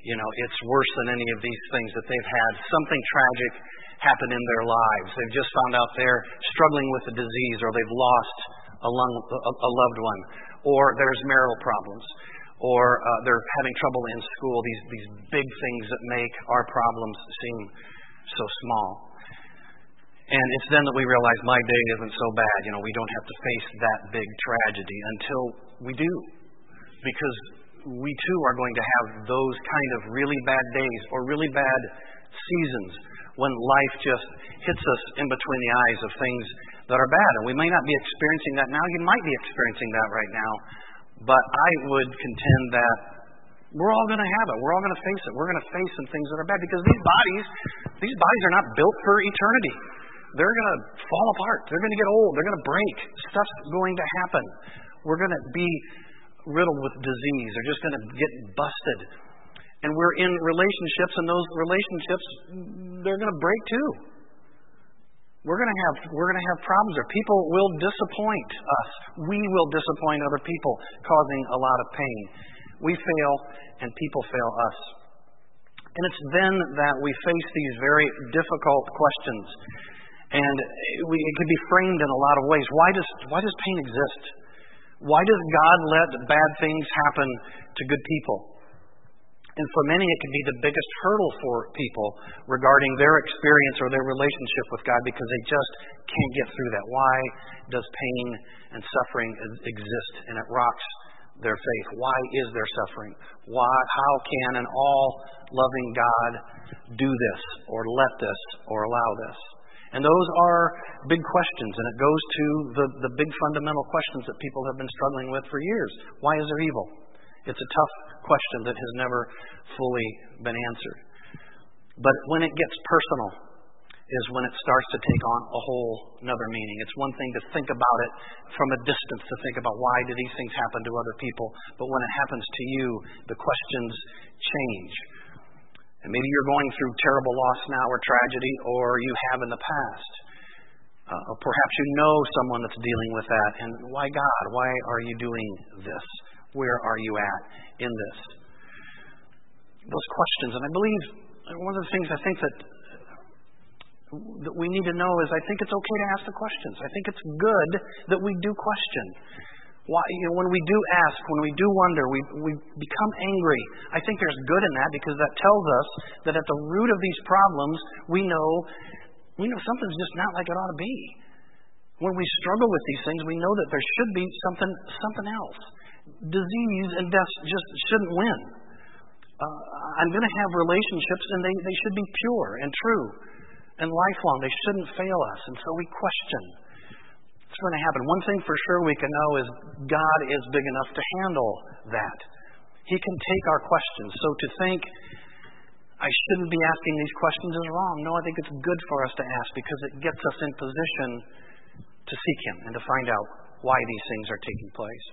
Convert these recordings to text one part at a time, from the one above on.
It's worse than any of these things that they've had. Something tragic happened in their lives. They've just found out they're struggling with a disease, or they've lost a loved one, or there's marital problems, or they're having trouble in school. These big things that make our problems seem so small. And it's then that we realize my day isn't so bad. We don't have to face that big tragedy until we do. Because we too are going to have those kind of really bad days or really bad seasons when life just hits us in between the eyes of things that are bad. And we may not be experiencing that now. You might be experiencing that right now. But I would contend that we're all going to have it. We're all going to face it. We're going to face some things that are bad because these bodies are not built for eternity. They're going to fall apart. They're going to get old. They're going to break. Stuff's going to happen. We're going to be riddled with disease. They're just going to get busted. And we're in relationships, and those relationships, they're going to break too. We're going to have problems there. People will disappoint us. We will disappoint other people, causing a lot of pain. We fail, and people fail us. And it's then that we face these very difficult questions. And it can be framed in a lot of ways. Why does pain exist? Why does God let bad things happen to good people? And for many, it can be the biggest hurdle for people regarding their experience or their relationship with God because they just can't get through that. Why does pain and suffering exist? And it rocks their faith. Why is there suffering? How can an all-loving God do this or let this or allow this? And those are big questions, and it goes to the big fundamental questions that people have been struggling with for years. Why is there evil? It's a tough question that has never fully been answered. But when it gets personal is when it starts to take on a whole another meaning. It's one thing to think about it from a distance, to think about why do these things happen to other people. But when it happens to you, the questions change. And maybe you're going through terrible loss now or tragedy, or you have in the past. Or perhaps you know someone that's dealing with that. And why, God? Why are you doing this? Where are you at in this? Those questions. And I believe one of the things I think that we need to know is I think it's okay to ask the questions. I think it's good that we do question. Why, when we do ask, when we do wonder, we become angry. I think there's good in that because that tells us that at the root of these problems, we know something's just not like it ought to be. When we struggle with these things, we know that there should be something else. Disease and death just shouldn't win. I'm going to have relationships, and they should be pure and true and lifelong. They shouldn't fail us, and so we question. It's going to happen. One thing for sure we can know is God is big enough to handle that. He can take our questions. So to think, I shouldn't be asking these questions is wrong. No, I think it's good for us to ask because it gets us in position to seek Him and to find out why these things are taking place.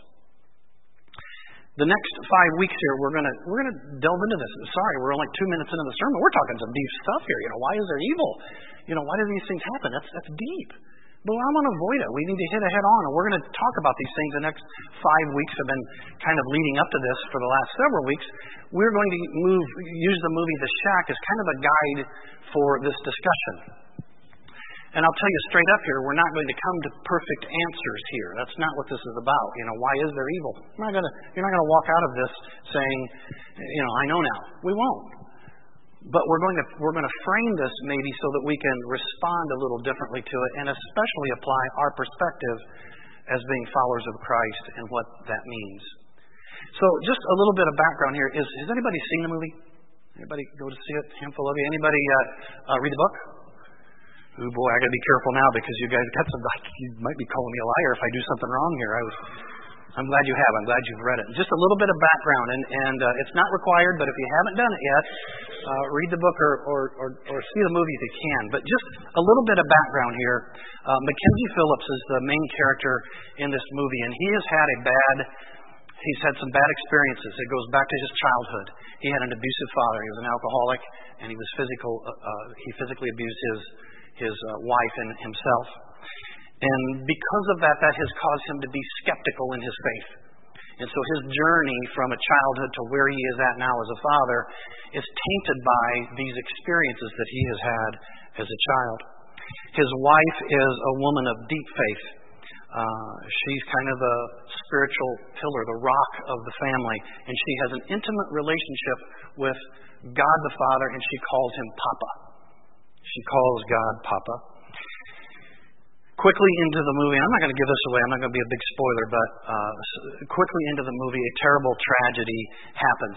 The next 5 weeks here, we're going to delve into this. Sorry, we're only 2 minutes into the sermon. We're talking some deep stuff here. Why is there evil? Why do these things happen? That's deep. But I want to avoid it. We need to hit it head on, and we're going to talk about these things. The next 5 weeks have been kind of leading up to this for the last several weeks. We're going to use the movie The Shack as kind of a guide for this discussion. And I'll tell you straight up here, we're not going to come to perfect answers here. That's not what this is about. Why is there evil? You're not going to walk out of this saying, I know now. We won't. But we're going to frame this maybe so that we can respond a little differently to it, and especially apply our perspective as being followers of Christ and what that means. So just a little bit of background here. Has anybody seen the movie? Anybody go to see it? A handful of you. Anybody read the book? Oh boy, I got to be careful now because you guys you might be calling me a liar if I do something wrong here. I'm glad you have. I'm glad you've read it. Just a little bit of background, and it's not required, but if you haven't done it yet, read the book or see the movie if you can. But just a little bit of background here. Mackenzie Phillips is the main character in this movie, and he's had some bad experiences. It goes back to his childhood. He had an abusive father. He was an alcoholic, and he physically abused his wife and himself. And because of that has caused him to be skeptical in his faith. And so his journey from a childhood to where he is at now as a father is tainted by these experiences that he has had as a child. His wife is a woman of deep faith. She's kind of the spiritual pillar, the rock of the family. And she has an intimate relationship with God the Father, and she calls him Papa. She calls God Papa. Quickly into the movie, I'm not going to give this away, I'm not going to be a big spoiler, but quickly into the movie, a terrible tragedy happens.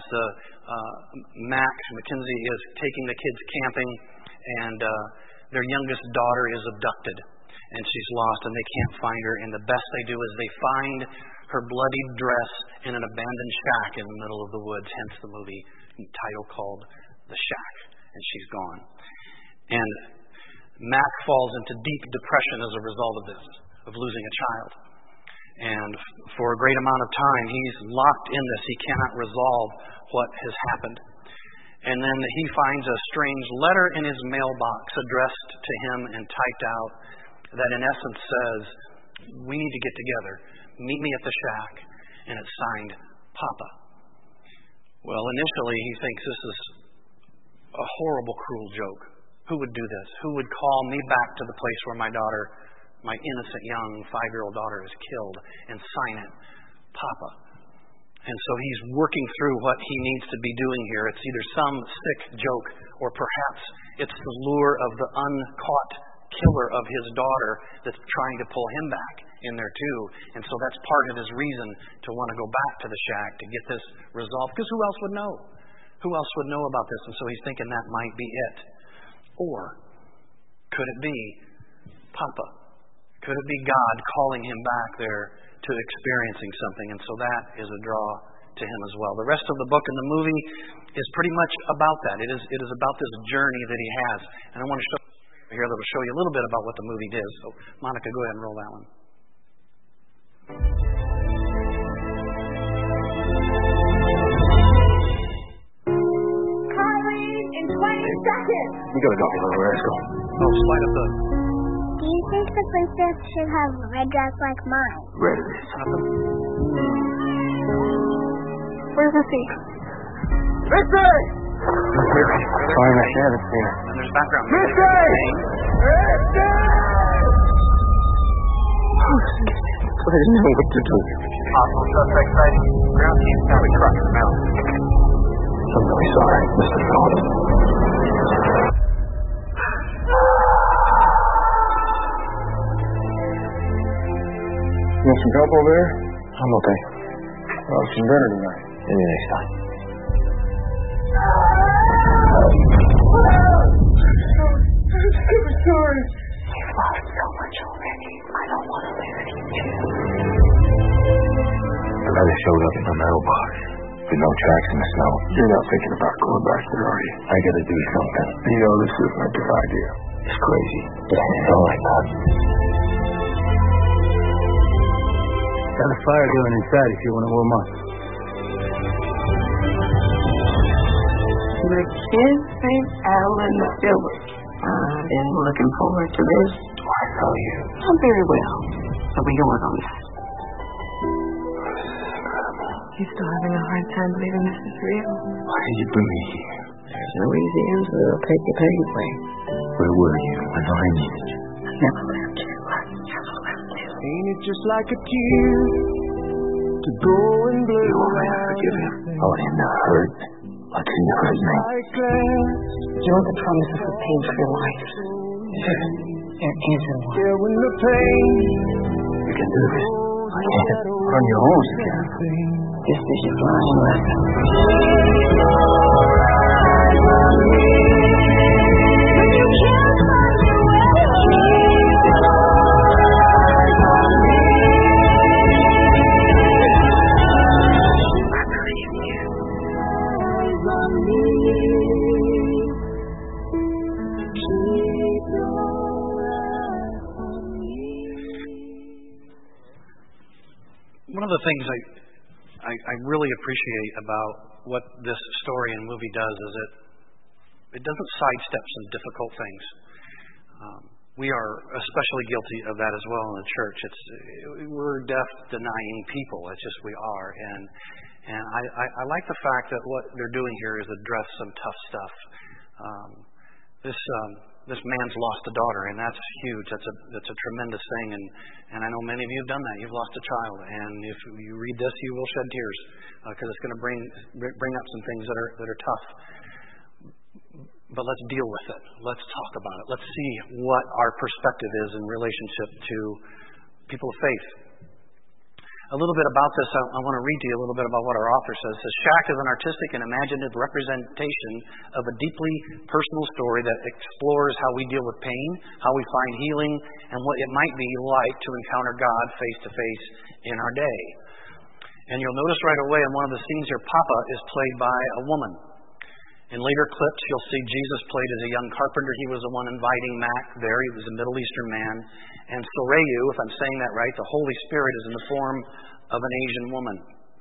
Mac McKenzie is taking the kids camping, and their youngest daughter is abducted, and she's lost, and they can't find her, and the best they do is they find her bloodied dress in an abandoned shack in the middle of the woods, hence the movie title called The Shack, and she's gone. And Mac falls into deep depression as a result of this, of losing a child. And for a great amount of time, he's locked in this. He cannot resolve what has happened. And then he finds a strange letter in his mailbox addressed to him and typed out that in essence says, we need to get together. Meet me at the shack. And it's signed, Papa. Well, initially he thinks this is a horrible, cruel joke. Who would do this? Who would call me back to the place where my daughter, my innocent young 5-year-old daughter, is killed and sign it, Papa? And so he's working through what he needs to be doing here. It's either some sick joke or perhaps it's the lure of the uncaught killer of his daughter that's trying to pull him back in there too. And so that's part of his reason to want to go back to the shack to get this resolved. Because who else would know? Who else would know about this? And so he's thinking that might be it. Or could it be Papa? Could it be God calling him back there to experiencing something? And so that is a draw to him as well. The rest of the book and the movie is pretty much about that. It is about this journey that he has. And I want to show you here that will show you a little bit about what the movie did. So Monica, go ahead and roll that one. In 20 seconds. We gotta go. Let's go. Oh, slide up the... Do you think the princess should have a red dress like mine? Red it is. Where's Missy? Missy! Sorry, I haven't seen her. And there's background. Missy! Missy! I didn't know what to do. Possible suspect sighting. Ground team found a truck in the mountain. I'm really sorry, Mr. Phillips. You want some help over there? I'm okay. Well, some dinner tonight. Maybe next time. I'm sorry. You've lost so much already. I don't want to lose you too. The letter showed up in my mailbox. With no tracks in the snow. You're not thinking about going back there, are you? I gotta do something. You know, this isn't a good idea. It's crazy. But I know I thought. Got a fire going inside if you want to warm up. The kids named Alan Phillips. I've been looking forward to this. I know you. I'm very well. So we can work on that. You still having a hard time believing this is real? Why did you bring me here? There's no easy answer that'll take you anyway. Where were you when I needed you? I never left you. I never left you. Ain't it just like a tear to go and blow? You want me to forgive him? I want him to hurt like he hurt me. You're the promise of a pain-free life. There isn't one. Yeah, when the pain You can do this. I can't. On your own, you can. This is your flying lesson. One of the things I really appreciate about what this story and movie does is it doesn't sidestep some difficult things. We are especially guilty of that as well in the church. We're death-denying people. It's just we are. And I like the fact that what they're doing here is address some tough stuff. This man's lost a daughter, and that's huge. That's a tremendous thing. And I know many of you have done that. You've lost a child, and if you read this, you will shed tears because it's going to bring up some things that are tough. But let's deal with it. Let's talk about it. Let's see what our perspective is in relationship to people of faith. A little bit about this, I want to read to you a little bit about what our author says. It says, Shack is an artistic and imaginative representation of a deeply personal story that explores how we deal with pain, how we find healing, and what it might be like to encounter God face to face in our day. And you'll notice right away in one of the scenes here, Papa is played by a woman. In later clips, you'll see Jesus played as a young carpenter. He was the one inviting Mac there. He was a Middle Eastern man. And Soreyu, if I'm saying that right, the Holy Spirit is in the form of an Asian woman.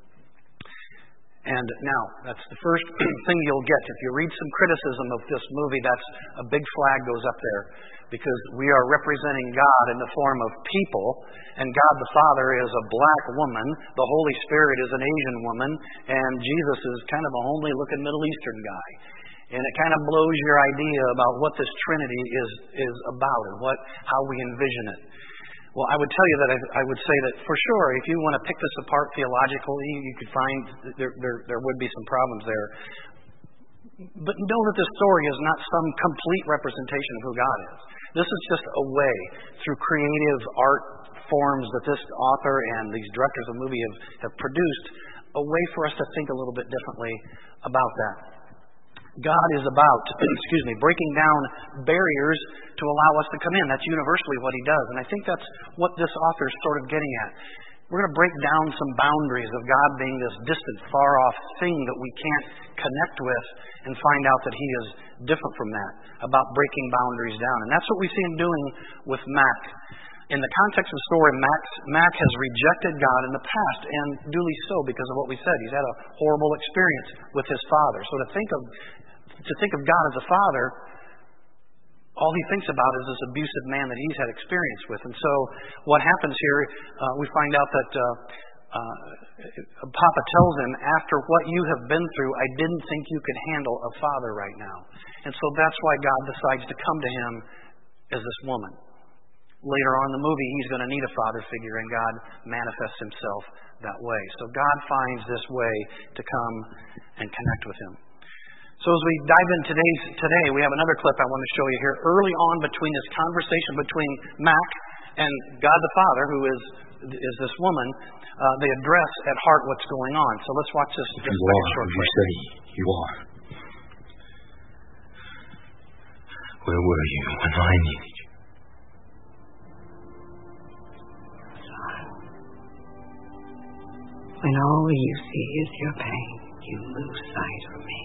And now, that's the first thing you'll get. If you read some criticism of this movie, that's a big flag goes up there. Because we are representing God in the form of people, and God the Father is a black woman, the Holy Spirit is an Asian woman, and Jesus is kind of a homely-looking Middle Eastern guy. And it kind of blows your idea about what this Trinity is about and how we envision it. Well, I would tell you that I would say that for sure, if you want to pick this apart theologically, you could find there would be some problems there. But know that this story is not some complete representation of who God is. This is just a way, through creative art forms that this author and these directors of the movie have produced, a way for us to think a little bit differently about that. God is about, breaking down barriers to allow us to come in. That's universally what He does. And I think that's what this author is sort of getting at. We're going to break down some boundaries of God being this distant, far-off thing that we can't connect with and find out that He is different from that, about breaking boundaries down. And that's what we see Him doing with Mac. In the context of the story, Mac has rejected God in the past, and duly so because of what we said. He's had a horrible experience with his father. So to think of God as a father, all he thinks about is this abusive man that he's had experience with. And so what happens here, we find out that Papa tells him, after what you have been through, I didn't think you could handle a father right now. And so that's why God decides to come to him as this woman. Later on in the movie, he's going to need a father figure, and God manifests himself that way. So God finds this way to come and connect with him. So as we dive in today, we have another clip I want to show you here. Early on between this conversation between Mac and God the Father, who is this woman, they address at heart what's going on. So let's watch this. You are who you say you are. Where were you when I needed you? When all you see is your pain, you lose sight of me.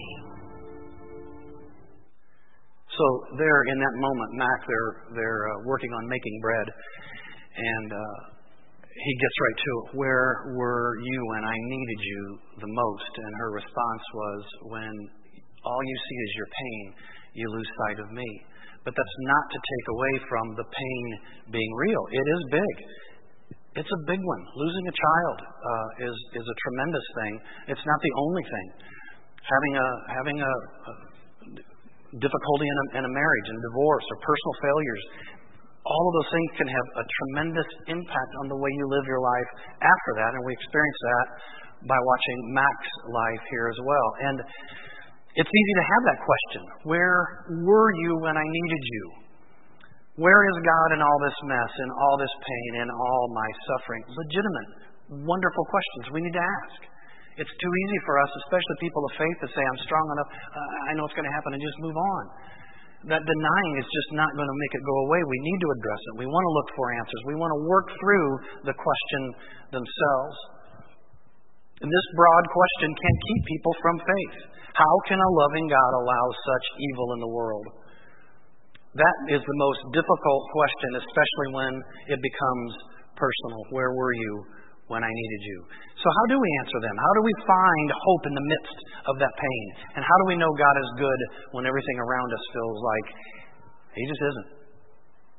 So there, in that moment, Mac, they're working on making bread, and he gets right to it. Where were you when I needed you the most? And her response was, when all you see is your pain, you lose sight of me. But that's not to take away from the pain being real. It is big. It's a big one. Losing a child is a tremendous thing. It's not the only thing. Having a difficulty in a marriage and divorce or personal failures, all of those things can have a tremendous impact on the way you live your life after that. And we experience that by watching Mac's life here as well. And it's easy to have that question. Where were you when I needed you? Where is God in all this mess, in all this pain, in all my suffering? Legitimate, wonderful questions we need to ask. It's too easy for us, especially people of faith, to say, I'm strong enough, I know it's going to happen, and just move on. That denying is just not going to make it go away. We need to address it. We want to look for answers. We want to work through the question themselves. And this broad question can keep people from faith. How can a loving God allow such evil in the world? That is the most difficult question, especially when it becomes personal. Where were you when I needed you? So how do we answer them? How do we find hope in the midst of that pain? And how do we know God is good when everything around us feels like He just isn't?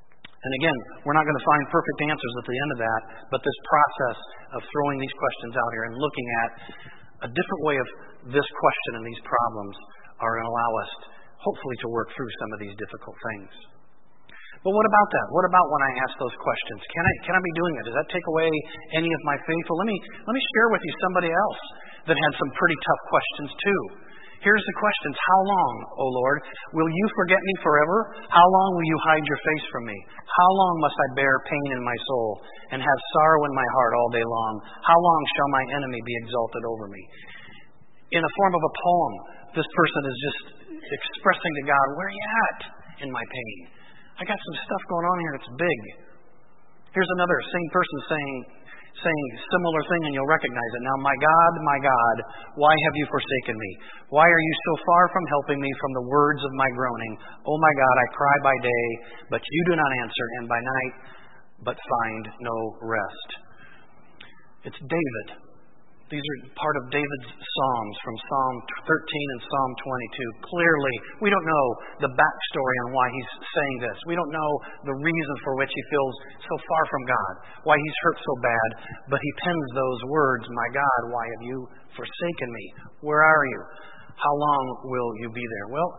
And again, we're not going to find perfect answers at the end of that, but this process of throwing these questions out here and looking at a different way of this question and these problems are going to allow us, hopefully, to work through some of these difficult things. But what about that? What about when I ask those questions? Can I be doing that? Does that take away any of my faith? Well, let me share with you somebody else that had some pretty tough questions too. Here's the questions. How long, O Lord, will you forget me forever? How long will you hide your face from me? How long must I bear pain in my soul and have sorrow in my heart all day long? How long shall my enemy be exalted over me? In the form of a poem, this person is just expressing to God, where are you at in my pain? I got some stuff going on here that's big. Here's another same person saying similar thing, and you'll recognize it. Now, my God, why have you forsaken me? Why are you so far from helping me from the words of my groaning? Oh my God, I cry by day, but you do not answer, and by night, but find no rest. It's David. These are part of David's Psalms from Psalm 13 and Psalm 22. Clearly, we don't know the backstory on why he's saying this. We don't know the reason for which he feels so far from God, why he's hurt so bad. But he pens those words, my God, why have you forsaken me? Where are you? How long will you be there? Well,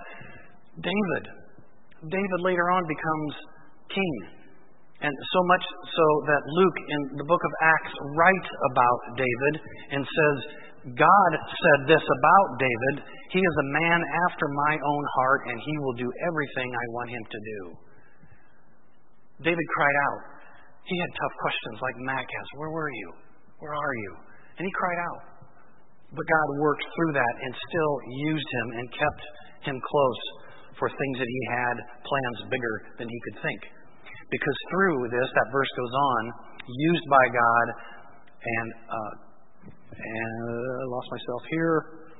David later on becomes king. And so much so that Luke in the book of Acts writes about David and says, God said this about David, he is a man after my own heart and he will do everything I want him to do. David cried out. He had tough questions like Mac has. Where were you? Where are you? And he cried out. But God worked through that and still used him and kept him close for things that he had plans bigger than he could think. Because through this, that verse goes on, used by God, and I lost myself here.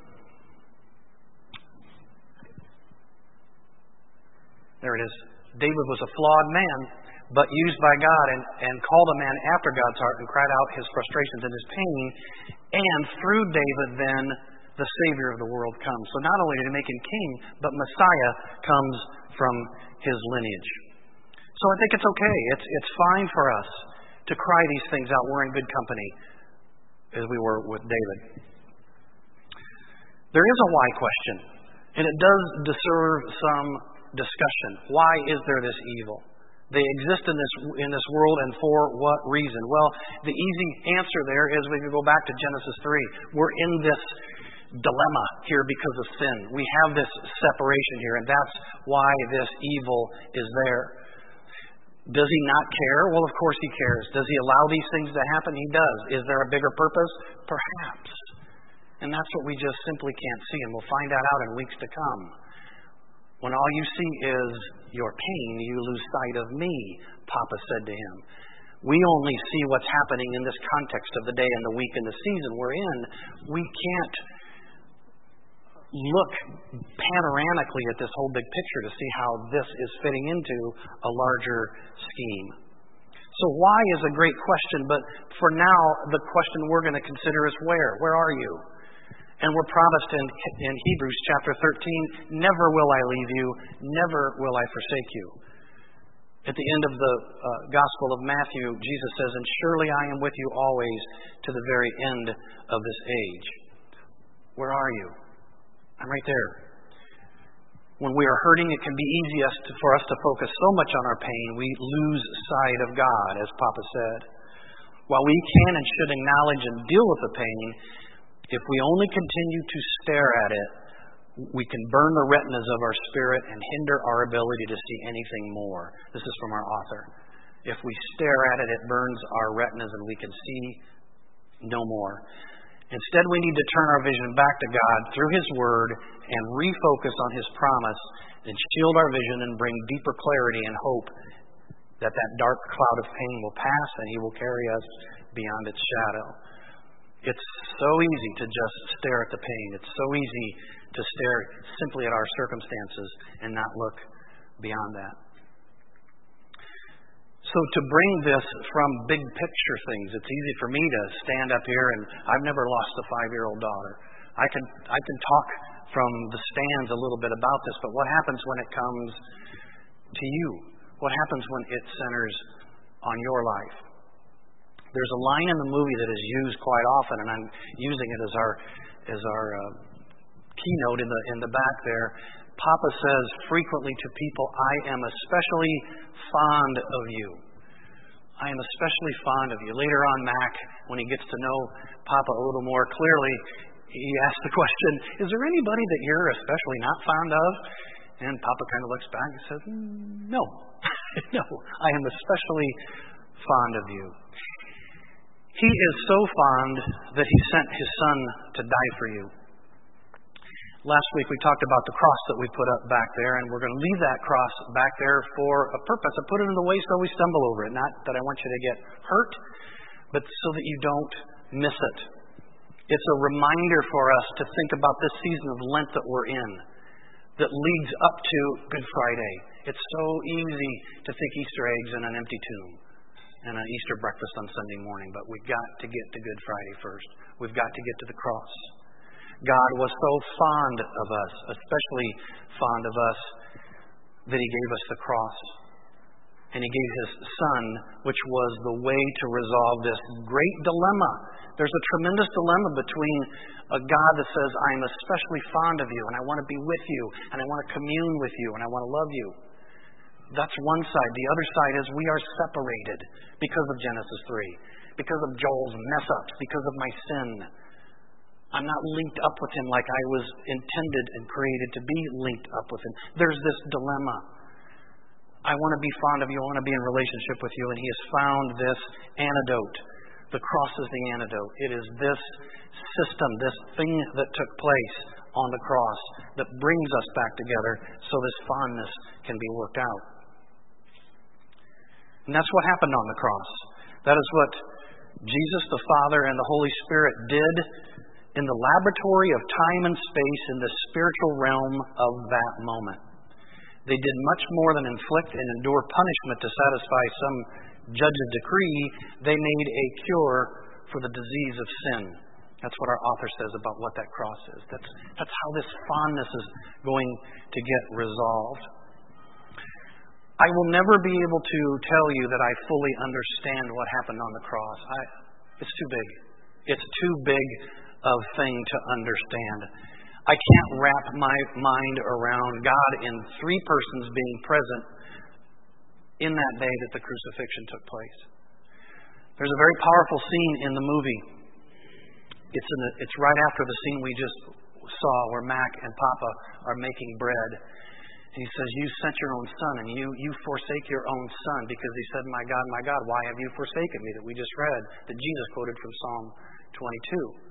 There it is. David was a flawed man, but used by God and called a man after God's heart and cried out his frustrations and his pain. And through David, then, the Savior of the world comes. So not only did he make him king, but Messiah comes from his lineage. So I think it's okay. It's fine for us to cry these things out. We're in good company, as we were with David. There is a why question, and it does deserve some discussion. Why is there this evil? They exist in this world, and for what reason? Well, the easy answer there is we can go back to Genesis 3. We're in this dilemma here because of sin. We have this separation here, and that's why this evil is there. Does he not care? Well, of course he cares. Does he allow these things to happen? He does. Is there a bigger purpose? Perhaps. And that's what we just simply can't see, and we'll find that out in weeks to come. When all you see is your pain, you lose sight of me, Papa said to him. We only see what's happening in this context of the day and the week and the season we're in. We can't look panoramically at this whole big picture to see how this is fitting into a larger scheme. So why is a great question, but for now, the question we're going to consider is where? Where are you? And we're promised in Hebrews chapter 13, never will I leave you, never will I forsake you. At the end of the Gospel of Matthew, Jesus says, and surely I am with you always to the very end of this age. Where are you? I'm right there. When we are hurting, it can be easiest for us to focus so much on our pain, we lose sight of God, as Papa said. While we can and should acknowledge and deal with the pain, if we only continue to stare at it, we can burn the retinas of our spirit and hinder our ability to see anything more. This is from our author. If we stare at it, it burns our retinas and we can see no more. Instead, we need to turn our vision back to God through His Word and refocus on His promise and shield our vision and bring deeper clarity and hope that dark cloud of pain will pass and He will carry us beyond its shadow. It's so easy to just stare at the pain. It's so easy to stare simply at our circumstances and not look beyond that. So to bring this from big picture things, it's easy for me to stand up here, and I've never lost a 5-year-old daughter. I can talk from the stands a little bit about this, but what happens when it comes to you? What happens when it centers on your life? There's a line in the movie that is used quite often, and I'm using it as our keynote in the back there. Papa says frequently to people, I am especially fond of you. I am especially fond of you. Later on, Mac, when he gets to know Papa a little more clearly, he asks the question, is there anybody that you're especially not fond of? And Papa kind of looks back and says, no. No, I am especially fond of you. He is so fond that he sent his son to die for you. Last week we talked about the cross that we put up back there, and we're going to leave that cross back there for a purpose. I put it in the way so we stumble over it. Not that I want you to get hurt, but so that you don't miss it. It's a reminder for us to think about this season of Lent that we're in, that leads up to Good Friday. It's so easy to think Easter eggs in an empty tomb and an Easter breakfast on Sunday morning, but we've got to get to Good Friday first. We've got to get to the cross. God was so fond of us, especially fond of us, that he gave us the cross. And he gave his son, which was the way to resolve this great dilemma. There's a tremendous dilemma between a God that says, I am especially fond of you, and I want to be with you, and I want to commune with you, and I want to love you. That's one side. The other side is we are separated because of Genesis 3, because of Joel's mess-ups, because of my sin. I'm not linked up with him like I was intended and created to be linked up with him. There's this dilemma. I want to be fond of you. I want to be in relationship with you. And he has found this antidote. The cross is the antidote. It is this system, this thing that took place on the cross that brings us back together so this fondness can be worked out. And that's what happened on the cross. That is what Jesus, the Father, and the Holy Spirit did in the laboratory of time and space in the spiritual realm of that moment. They did much more than inflict and endure punishment to satisfy some judge's decree. They made a cure for the disease of sin. That's what our author says about what that cross is. That's how this fondness is going to get resolved. I will never be able to tell you that I fully understand what happened on the cross. It's too big. It's too big of thing to understand. I can't wrap my mind around God in three persons being present in that day that the crucifixion took place. There's a very powerful scene in the movie. It's right after the scene we just saw where Mac and Papa are making bread. And he says, you sent your own son, and you forsake your own son, because he said, my God, why have you forsaken me? That we just read, that Jesus quoted from Psalm 22.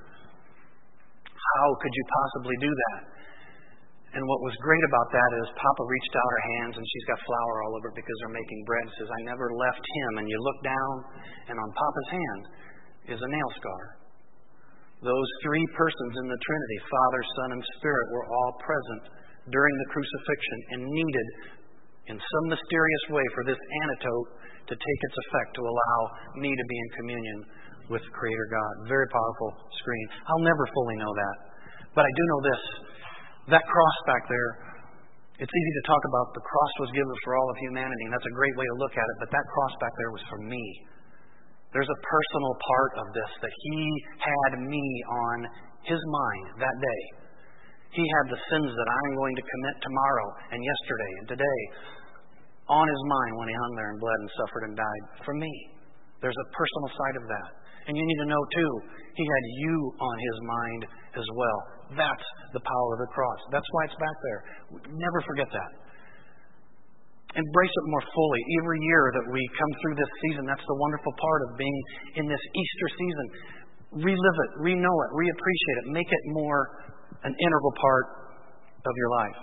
How could you possibly do that? And what was great about that is Papa reached out her hands, and she's got flour all over it because they're making bread. She says, I never left him. And you look down, and on Papa's hand is a nail scar. Those three persons in the Trinity, Father, Son, and Spirit, were all present during the crucifixion and needed, in some mysterious way, for this antidote to take its effect, to allow me to be in communion with Creator God. Very powerful screen. I'll never fully know that. But I do know this. That cross back there, it's easy to talk about the cross was given for all of humanity, and that's a great way to look at it, but that cross back there was for me. There's a personal part of this that he had me on his mind that day. He had the sins that I'm going to commit tomorrow and yesterday and today on his mind when he hung there and bled and suffered and died for me. There's a personal side of that. And you need to know, too, he had you on his mind as well. That's the power of the cross. That's why it's back there. Never forget that. Embrace it more fully. Every year that we come through this season, that's the wonderful part of being in this Easter season. Relive it, re-know it, reappreciate it. Make it more an integral part of your life.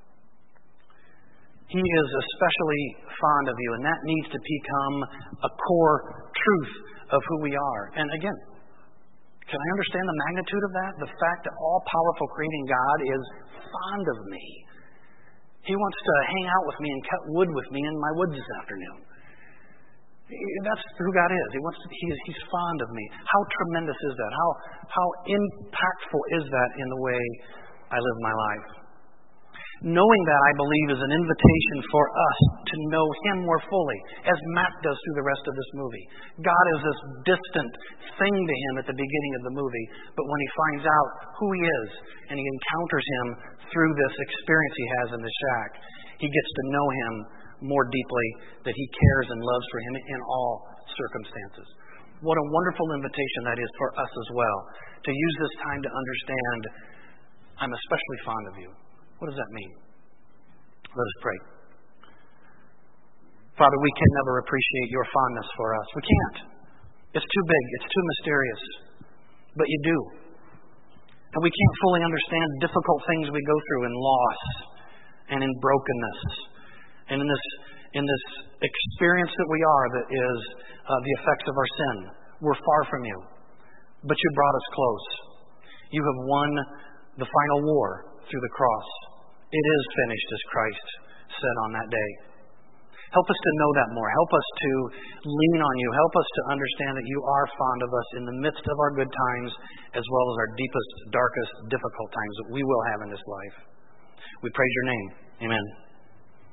He is especially fond of you, and that needs to become a core truth of who we are. And again, can I understand the magnitude of that? The fact that all-powerful creating God is fond of me. He wants to hang out with me and cut wood with me in my woods this afternoon. That's who God is. He's fond of me. How tremendous is that? How impactful is that in the way I live my life? Knowing that, I believe, is an invitation for us to know Him more fully, as Matt does through the rest of this movie. God is this distant thing to him at the beginning of the movie, but when he finds out who He is and he encounters Him through this experience he has in the shack, he gets to know Him more deeply, that He cares and loves for him in all circumstances. What a wonderful invitation that is for us as well, to use this time to understand, I'm especially fond of you. What does that mean? Let us pray. Father, we can never appreciate your fondness for us. We can't. It's too big. It's too mysterious. But you do. And we can't fully understand difficult things we go through in loss and in brokenness and in this experience that we are, that is the effects of our sin. We're far from you. But you brought us close. You have won the final war through the cross. It is finished, as Christ said on that day. Help us to know that more. Help us to lean on you. Help us to understand that you are fond of us in the midst of our good times, as well as our deepest, darkest, difficult times that we will have in this life. We praise your name. Amen.